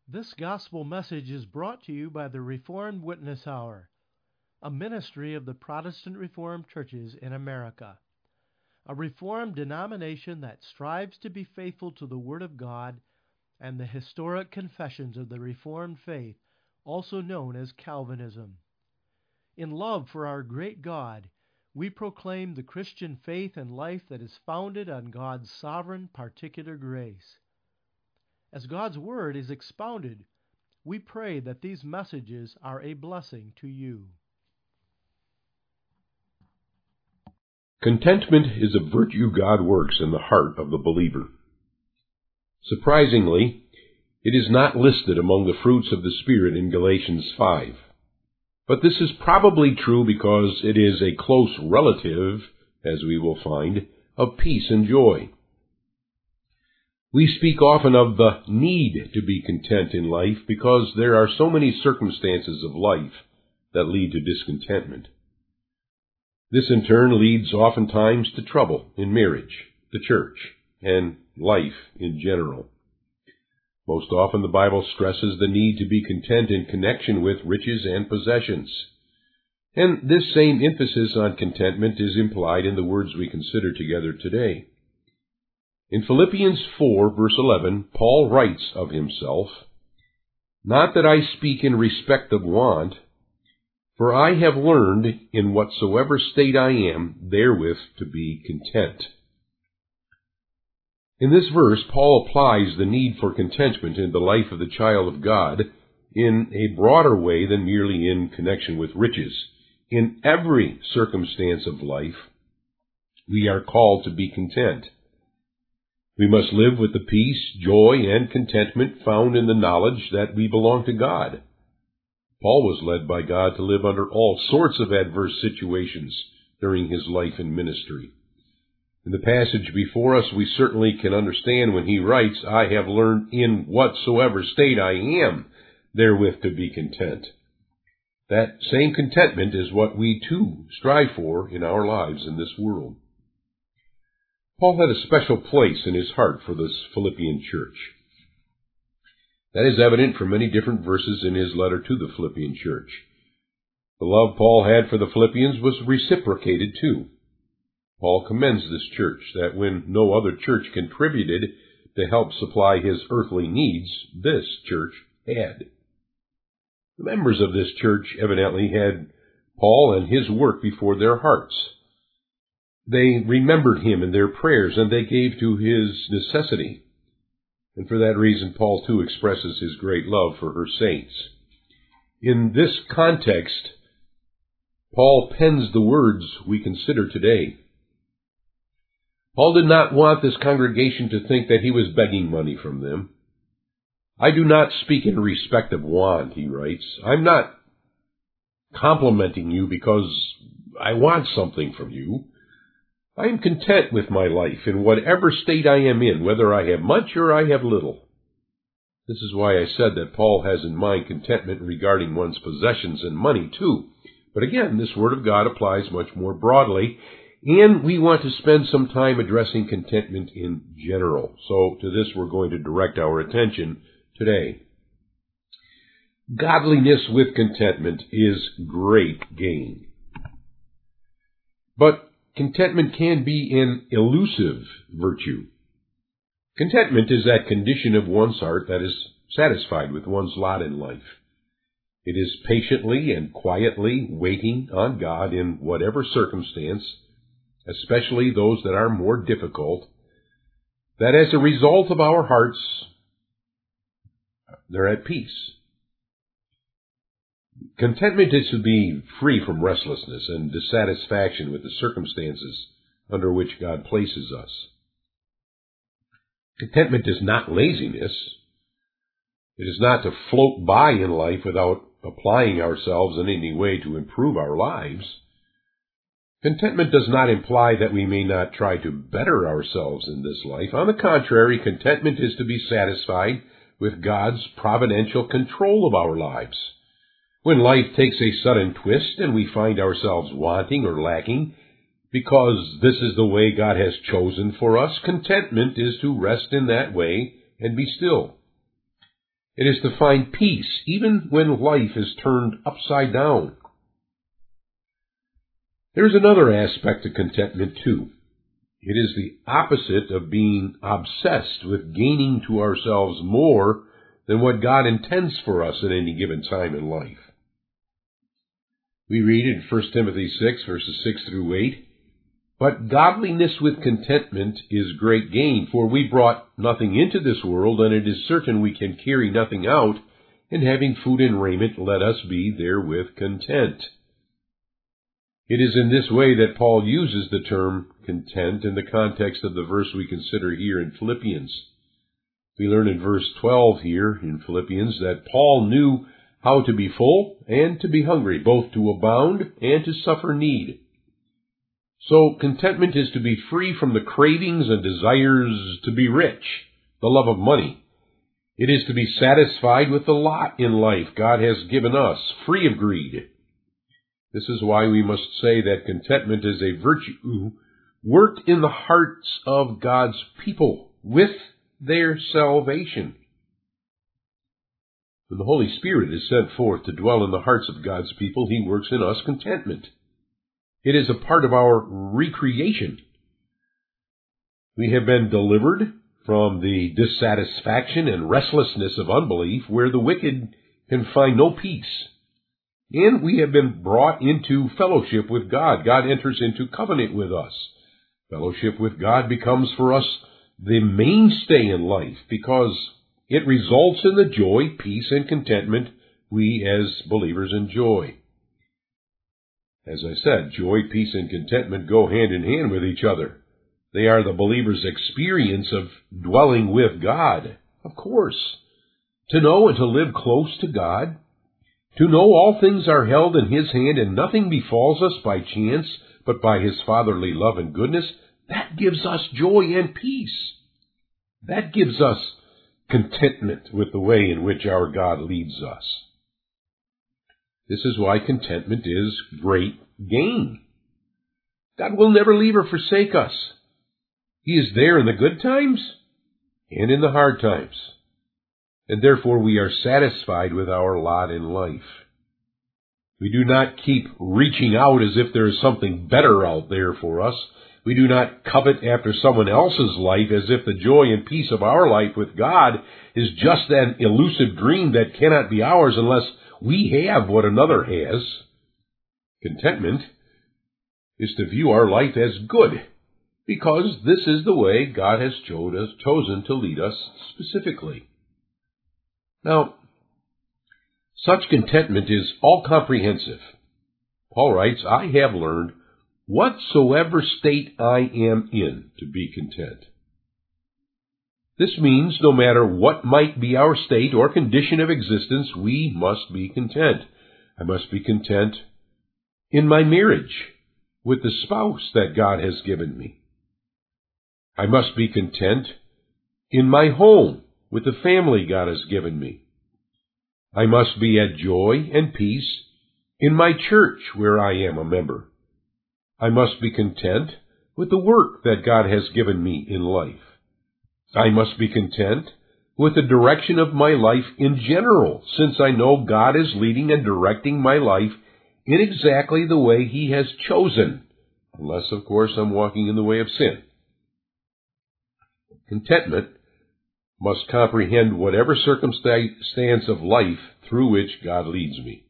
This gospel message is brought to you by the Reformed Witness Hour, a ministry of the Protestant Reformed churches in America, a Reformed denomination that strives to be faithful to the Word of God and the historic confessions of the Reformed faith, also known as Calvinism. In love for our great God, we proclaim the Christian faith and life that is founded on God's sovereign particular grace. As God's Word is expounded, we pray that these messages are a blessing to you. Contentment is a virtue God works in the heart of the believer. Surprisingly, it is not listed among the fruits of the Spirit in Galatians 5. But this is probably true because it is a close relative, as we will find, of peace and joy. We speak often of the need to be content in life because there are so many circumstances of life that lead to discontentment. This in turn leads oftentimes to trouble in marriage, the church, and life in general. Most often the Bible stresses the need to be content in connection with riches and possessions. And this same emphasis on contentment is implied in the words we consider together today. In Philippians 4, verse 11, Paul writes of himself, "Not that I speak in respect of want, for I have learned in whatsoever state I am therewith to be content." In this verse, Paul applies the need for contentment in the life of the child of God in a broader way than merely in connection with riches. In every circumstance of life, we are called to be content. We must live with the peace, joy, and contentment found in the knowledge that we belong to God. Paul was led by God to live under all sorts of adverse situations during his life and ministry. In the passage before us, we certainly can understand when he writes, "I have learned in whatsoever state I am therewith to be content." That same contentment is what we too strive for in our lives in this world. Paul had a special place in his heart for this Philippian church. That is evident from many different verses in his letter to the Philippian church. The love Paul had for the Philippians was reciprocated too. Paul commends this church that when no other church contributed to help supply his earthly needs, this church had. The members of this church evidently had Paul and his work before their hearts. They remembered him in their prayers, and they gave to his necessity. And for that reason, Paul too expresses his great love for her saints. In this context, Paul pens the words we consider today. Paul did not want this congregation to think that he was begging money from them. "I do not speak in respect of want," he writes. "I'm not complimenting you because I want something from you. I am content with my life in whatever state I am in, whether I have much or I have little." This is why I said that Paul has in mind contentment regarding one's possessions and money too. But again, this word of God applies much more broadly, and we want to spend some time addressing contentment in general. So to this we're going to direct our attention today. Godliness with contentment is great gain. But contentment can be an elusive virtue. Contentment is that condition of one's heart that is satisfied with one's lot in life. It is patiently and quietly waiting on God in whatever circumstance, especially those that are more difficult, that as a result of our hearts, they're at peace. Contentment is to be free from restlessness and dissatisfaction with the circumstances under which God places us. Contentment is not laziness. It is not to float by in life without applying ourselves in any way to improve our lives. Contentment does not imply that we may not try to better ourselves in this life. On the contrary, contentment is to be satisfied with God's providential control of our lives. When life takes a sudden twist and we find ourselves wanting or lacking, because this is the way God has chosen for us, contentment is to rest in that way and be still. It is to find peace even when life is turned upside down. There is another aspect to contentment, too. It is the opposite of being obsessed with gaining to ourselves more than what God intends for us at any given time in life. We read in 1 Timothy 6, verses 6 through 8, "But godliness with contentment is great gain, for we brought nothing into this world, and it is certain we can carry nothing out, and having food and raiment, let us be therewith content." It is in this way that Paul uses the term content in the context of the verse we consider here in Philippians. We learn in verse 12 here in Philippians that Paul knew how to be full and to be hungry, both to abound and to suffer need. So contentment is to be free from the cravings and desires to be rich, the love of money. It is to be satisfied with the lot in life God has given us, free of greed. This is why we must say that contentment is a virtue worked in the hearts of God's people with their salvation. When the Holy Spirit is sent forth to dwell in the hearts of God's people, He works in us contentment. It is a part of our recreation. We have been delivered from the dissatisfaction and restlessness of unbelief, where the wicked can find no peace. And we have been brought into fellowship with God. God enters into covenant with us. Fellowship with God becomes for us the mainstay in life because it results in the joy, peace, and contentment we as believers enjoy. As I said, joy, peace, and contentment go hand in hand with each other. They are the believer's experience of dwelling with God. Of course, to know and to live close to God, to know all things are held in His hand and nothing befalls us by chance, but by His fatherly love and goodness, that gives us joy and peace. That gives us contentment with the way in which our God leads us. This is why contentment is great gain. God will never leave or forsake us. He is there in the good times and in the hard times. And therefore we are satisfied with our lot in life. We do not keep reaching out as if there is something better out there for us. We do not covet after someone else's life as if the joy and peace of our life with God is just an elusive dream that cannot be ours unless we have what another has. Contentment is to view our life as good, because this is the way God has chosen to lead us specifically. Now, such contentment is all-comprehensive. Paul writes, "I have learned, whatsoever state I am in, to be content." This means no matter what might be our state or condition of existence, we must be content. I must be content in my marriage with the spouse that God has given me. I must be content in my home with the family God has given me. I must be at joy and peace in my church where I am a member. I must be content with the work that God has given me in life. I must be content with the direction of my life in general, since I know God is leading and directing my life in exactly the way He has chosen, unless, of course, I'm walking in the way of sin. Contentment must comprehend whatever circumstance of life through which God leads me.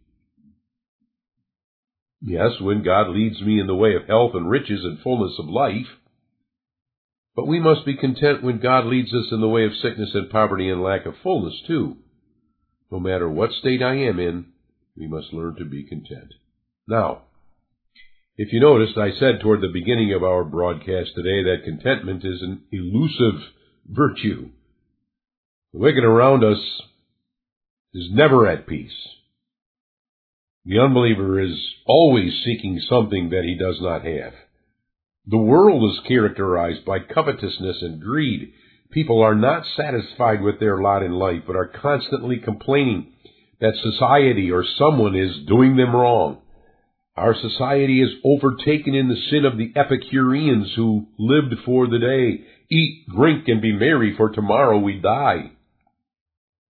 Yes, when God leads me in the way of health and riches and fullness of life, but we must be content when God leads us in the way of sickness and poverty and lack of fullness too. No matter what state I am in, we must learn to be content. Now, if you noticed, I said toward the beginning of our broadcast today that contentment is an elusive virtue. The wicked around us is never at peace. The unbeliever is always seeking something that he does not have. The world is characterized by covetousness and greed. People are not satisfied with their lot in life, but are constantly complaining that society or someone is doing them wrong. Our society is overtaken in the sin of the Epicureans who lived for the day, eat, drink, and be merry, for tomorrow we die.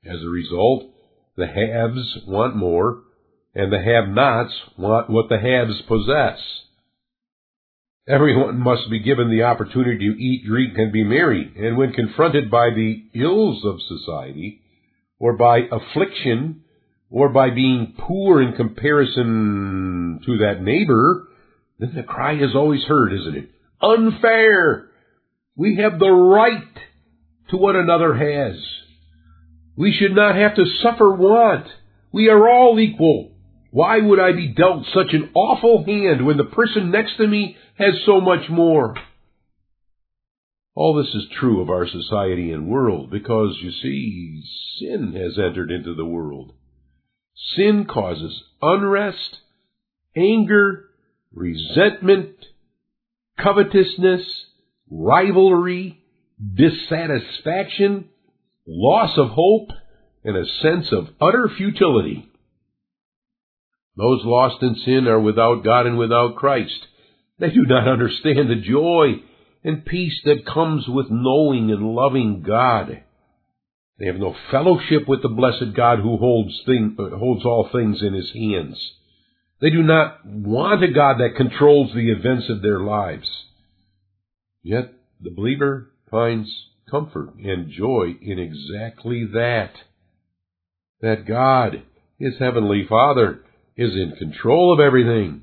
As a result, the haves want more, and the have-nots want what the haves possess. Everyone must be given the opportunity to eat, drink, and be merry, and when confronted by the ills of society, or by affliction, or by being poor in comparison to that neighbor, then the cry is always heard, isn't it? Unfair! We have the right to what another has. We should not have to suffer want. We are all equal. Why would I be dealt such an awful hand when the person next to me has so much more? All this is true of our society and world because, you see, sin has entered into the world. Sin causes unrest, anger, resentment, covetousness, rivalry, dissatisfaction, loss of hope, and a sense of utter futility. Those lost in sin are without God and without Christ. They do not understand the joy and peace that comes with knowing and loving God. They have no fellowship with the blessed God who holds all things in His hands. They do not want a God that controls the events of their lives. Yet the believer finds comfort and joy in exactly that. That God, His Heavenly Father, is in control of everything.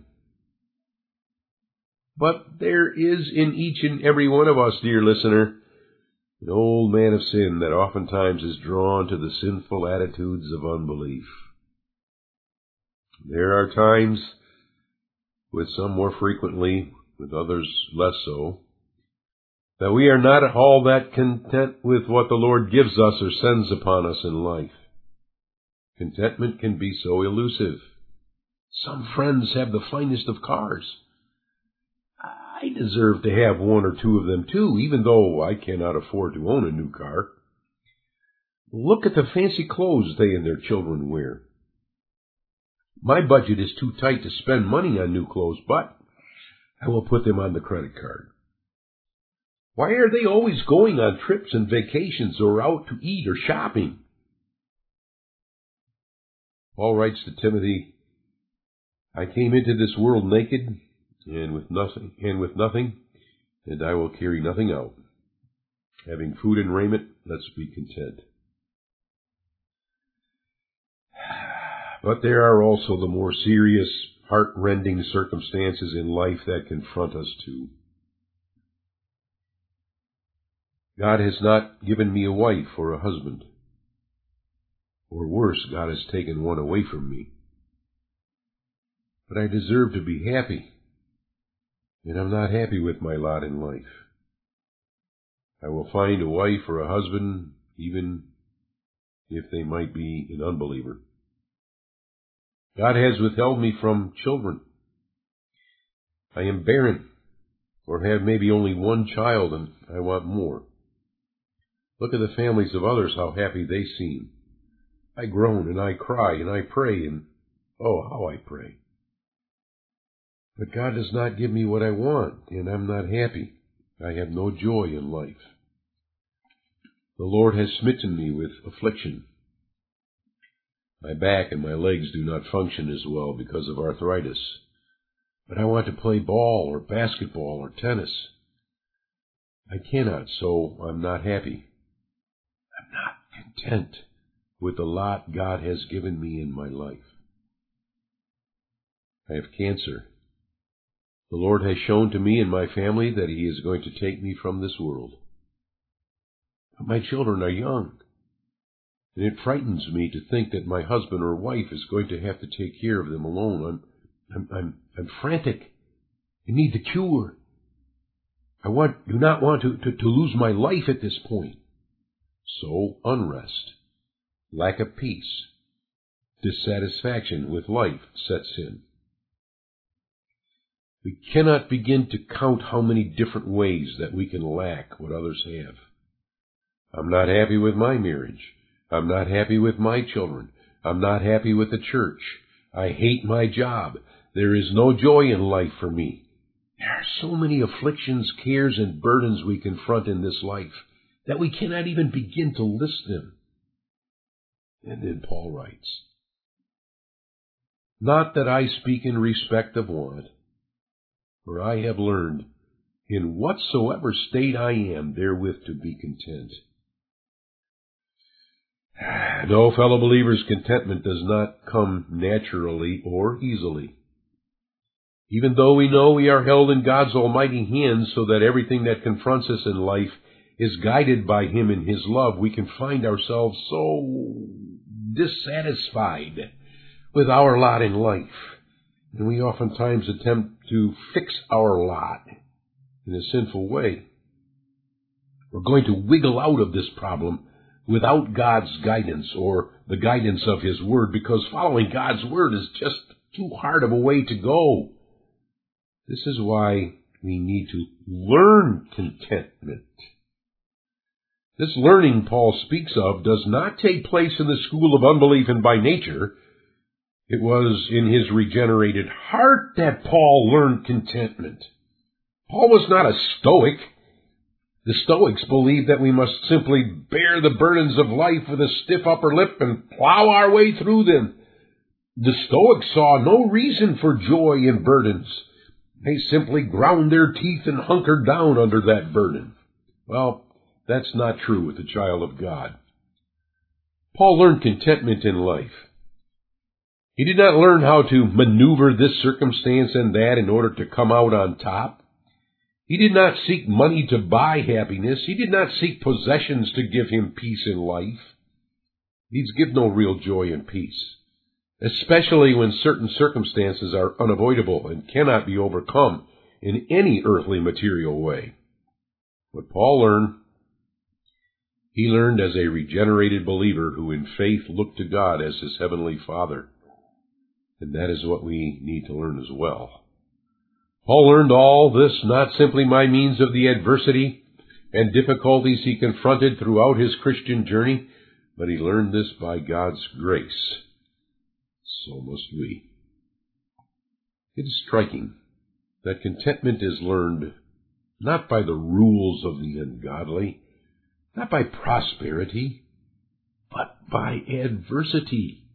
But there is in each and every one of us, dear listener, an old man of sin that oftentimes is drawn to the sinful attitudes of unbelief. There are times, with some more frequently, with others less so, that we are not all that content with what the Lord gives us or sends upon us in life. Contentment can be so elusive. Some friends have the finest of cars. I deserve to have one or two of them too, even though I cannot afford to own a new car. Look at the fancy clothes they and their children wear. My budget is too tight to spend money on new clothes, but I will put them on the credit card. Why are they always going on trips and vacations or out to eat or shopping? Paul writes to Timothy, I came into this world naked and with nothing, and I will carry nothing out. Having food and raiment, let's be content. But there are also the more serious, heart-rending circumstances in life that confront us too. God has not given me a wife or a husband. Or worse, God has taken one away from me. But I deserve to be happy, and I'm not happy with my lot in life. I will find a wife or a husband, even if they might be an unbeliever. God has withheld me from children. I am barren, or have maybe only one child, and I want more. Look at the families of others, how happy they seem. I groan, and I cry, and I pray, and oh, how I pray. But God does not give me what I want, and I'm not happy. I have no joy in life. The Lord has smitten me with affliction. My back and my legs do not function as well because of arthritis. But I want to play ball or basketball or tennis. I cannot, so I'm not happy. I'm not content with the lot God has given me in my life. I have cancer. The Lord has shown to me and my family that He is going to take me from this world. But my children are young, and it frightens me to think that my husband or wife is going to have to take care of them alone. I'm frantic. I need the cure. I do not want to lose my life at this point. So unrest, lack of peace, dissatisfaction with life sets in. We cannot begin to count how many different ways that we can lack what others have. I'm not happy with my marriage. I'm not happy with my children. I'm not happy with the church. I hate my job. There is no joy in life for me. There are so many afflictions, cares, and burdens we confront in this life that we cannot even begin to list them. And then Paul writes, "Not that I speak in respect of want, for I have learned, in whatsoever state I am, therewith to be content." No, fellow believers, contentment does not come naturally or easily. Even though we know we are held in God's almighty hands so that everything that confronts us in life is guided by Him in His love, we can find ourselves so dissatisfied with our lot in life. And we oftentimes attempt to fix our lot in a sinful way. We're going to wiggle out of this problem without God's guidance or the guidance of His Word, because following God's Word is just too hard of a way to go. This is why we need to learn contentment. This learning Paul speaks of does not take place in the school of unbelief and by nature. It was in his regenerated heart that Paul learned contentment. Paul was not a Stoic. The Stoics believed that we must simply bear the burdens of life with a stiff upper lip and plow our way through them. The Stoics saw no reason for joy in burdens. They simply ground their teeth and hunkered down under that burden. Well, that's not true with the child of God. Paul learned contentment in life. He did not learn how to maneuver this circumstance and that in order to come out on top. He did not seek money to buy happiness. He did not seek possessions to give him peace in life. These give no real joy and peace, especially when certain circumstances are unavoidable and cannot be overcome in any earthly material way. What Paul learned, he learned as a regenerated believer who in faith looked to God as his heavenly Father. And that is what we need to learn as well. Paul learned all this not simply by means of the adversity and difficulties he confronted throughout his Christian journey, but he learned this by God's grace. So must we. It is striking that contentment is learned not by the rules of the ungodly, not by prosperity, but by adversity.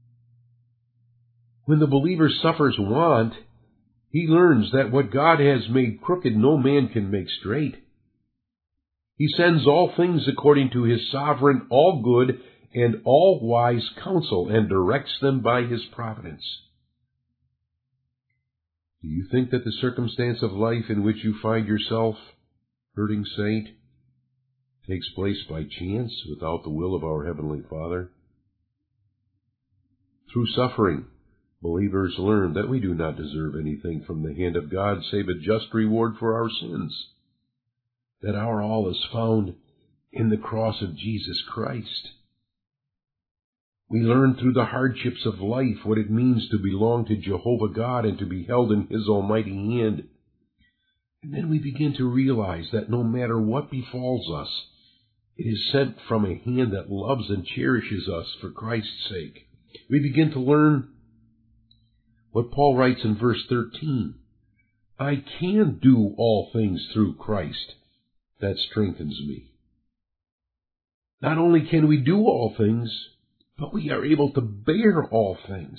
When the believer suffers want, he learns that what God has made crooked no man can make straight. He sends all things according to His sovereign, all-good, and all-wise counsel, and directs them by His providence. Do you think that the circumstance of life in which you find yourself, hurting saint, takes place by chance without the will of our Heavenly Father? Through suffering, believers learn that we do not deserve anything from the hand of God save a just reward for our sins, that our all is found in the cross of Jesus Christ. We learn through the hardships of life what it means to belong to Jehovah God and to be held in His almighty hand. And then we begin to realize that no matter what befalls us, it is sent from a hand that loves and cherishes us for Christ's sake. We begin to learn what Paul writes in verse 13. I can do all things through Christ that strengthens me. Not only can we do all things, but we are able to bear all things.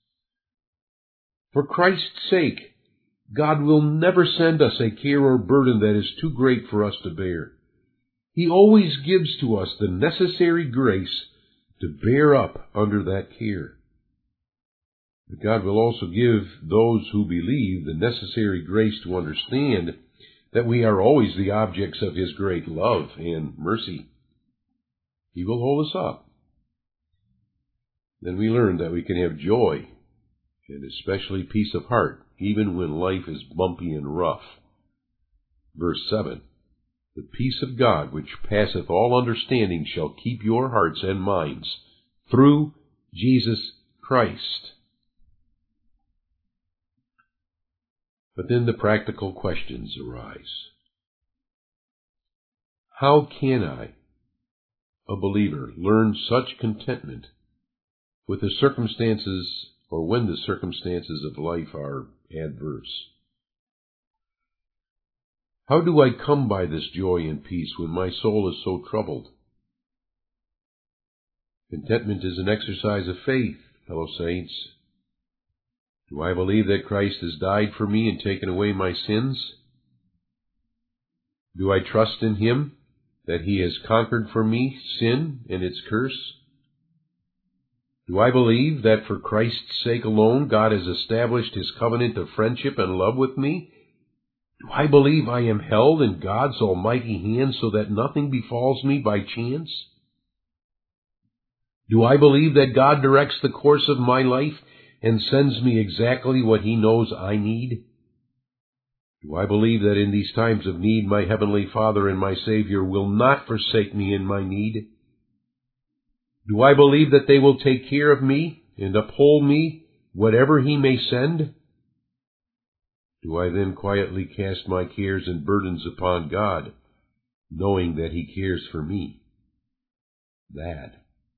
For Christ's sake, God will never send us a care or burden that is too great for us to bear. He always gives to us the necessary grace to bear up under that care. But God will also give those who believe the necessary grace to understand that we are always the objects of His great love and mercy. He will hold us up. Then we learn that we can have joy and especially peace of heart, even when life is bumpy and rough. Verse 7, the peace of God, which passeth all understanding, shall keep your hearts and minds through Jesus Christ. But then the practical questions arise. How can I, a believer, learn such contentment with the circumstances or when the circumstances of life are adverse? How do I come by this joy and peace when my soul is so troubled? Contentment is an exercise of faith, fellow saints. Do I believe that Christ has died for me and taken away my sins? Do I trust in Him, that He has conquered for me sin and its curse? Do I believe that for Christ's sake alone God has established His covenant of friendship and love with me? Do I believe I am held in God's almighty hand so that nothing befalls me by chance? Do I believe that God directs the course of my life and sends me exactly what He knows I need? Do I believe that in these times of need my Heavenly Father and my Savior will not forsake me in my need? Do I believe that they will take care of me and uphold me, whatever He may send? Do I then quietly cast my cares and burdens upon God, knowing that He cares for me? That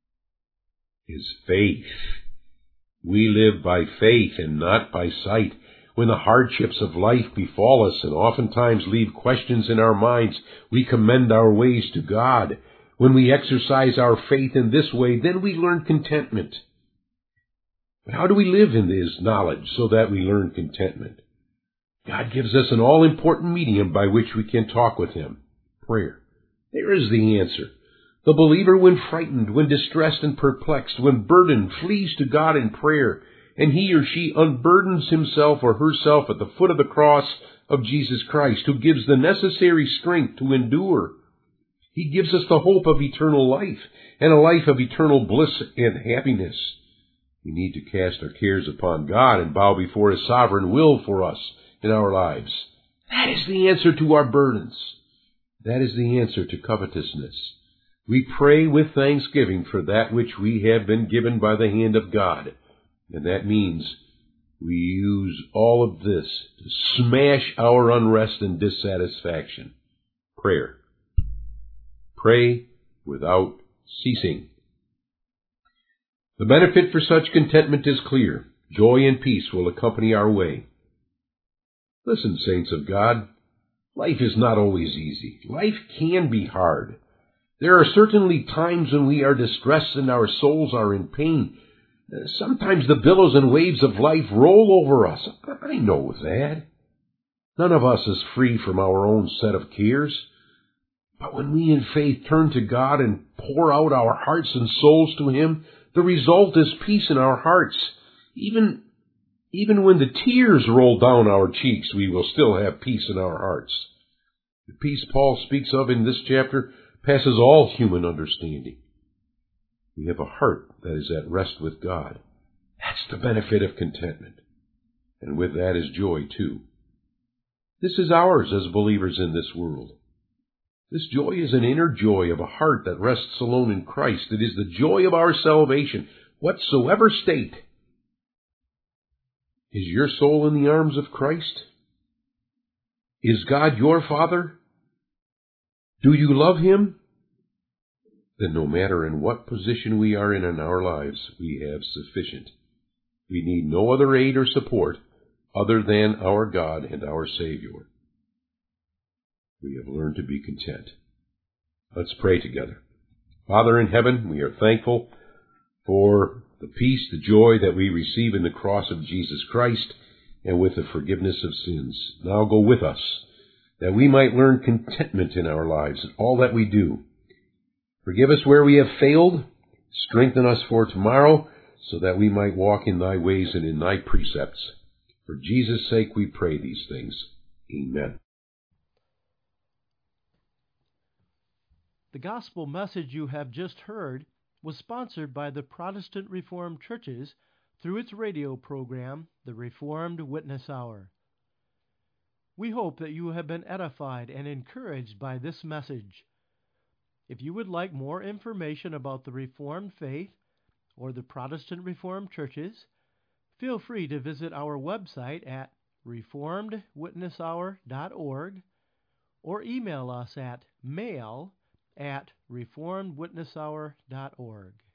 is faith. We live by faith and not by sight. When the hardships of life befall us and oftentimes leave questions in our minds, we commend our ways to God. When we exercise our faith in this way, then we learn contentment. But how do we live in this knowledge so that we learn contentment? God gives us an all-important medium by which we can talk with Him: prayer. There is the answer. The believer, when frightened, when distressed and perplexed, when burdened, flees to God in prayer, and he or she unburdens himself or herself at the foot of the cross of Jesus Christ, who gives the necessary strength to endure. He gives us the hope of eternal life, and a life of eternal bliss and happiness. We need to cast our cares upon God and bow before His sovereign will for us in our lives. That is the answer to our burdens. That is the answer to covetousness. We pray with thanksgiving for that which we have been given by the hand of God. And that means we use all of this to smash our unrest and dissatisfaction. Prayer. Pray without ceasing. The benefit for such contentment is clear. Joy and peace will accompany our way. Listen, saints of God, life is not always easy. Life can be hard. There are certainly times when we are distressed and our souls are in pain. Sometimes the billows and waves of life roll over us. I know that. None of us is free from our own set of cares. But when we in faith turn to God and pour out our hearts and souls to Him, the result is peace in our hearts. Even when the tears roll down our cheeks, we will still have peace in our hearts. The peace Paul speaks of in this chapter passes all human understanding. We have a heart that is at rest with God. That's the benefit of contentment. And with that is joy, too. This is ours as believers in this world. This joy is an inner joy of a heart that rests alone in Christ. It is the joy of our salvation, whatsoever state. Is your soul in the arms of Christ? Is God your Father? Do you love Him? Then no matter in what position we are in our lives, we have sufficient. We need no other aid or support other than our God and our Savior. We have learned to be content. Let's pray together. Father in heaven, we are thankful for the peace, the joy that we receive in the cross of Jesus Christ and with the forgiveness of sins. Now go with us, that we might learn contentment in our lives in all that we do. Forgive us where we have failed. Strengthen us for tomorrow, so that we might walk in Thy ways and in Thy precepts. For Jesus' sake we pray these things. Amen. The gospel message you have just heard was sponsored by the Protestant Reformed Churches through its radio program, The Reformed Witness Hour. We hope that you have been edified and encouraged by this message. If you would like more information about the Reformed faith or the Protestant Reformed Churches, feel free to visit our website at reformedwitnesshour.org or email us at mail@reformedwitnesshour.org.